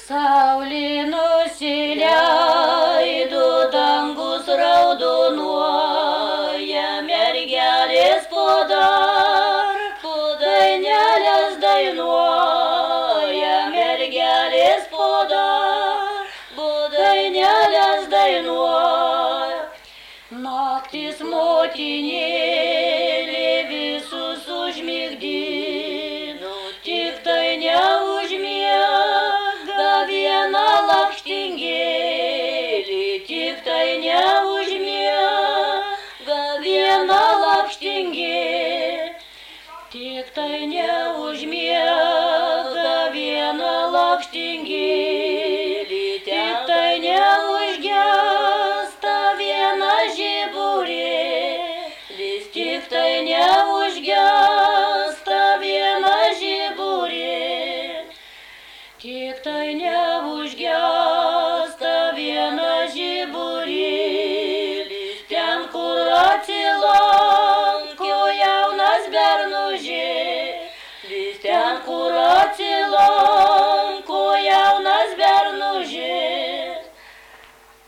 Saulė nusileido, dangus raudonuoja, mergelės po dainelės dainuoja, mergelės po dainelės dainuoja. Naktis motinėlė visus užmigdino, tik tai neužmiega viena lakštingėlė, tik tai neužmiega viena lakštingėlė, tik tai neužmiega viena lakštingėlė, tik tai neužgęsta viena žiburėlis, tik tai neužgęsta viena žiburėlis, tik tai neužgęsta.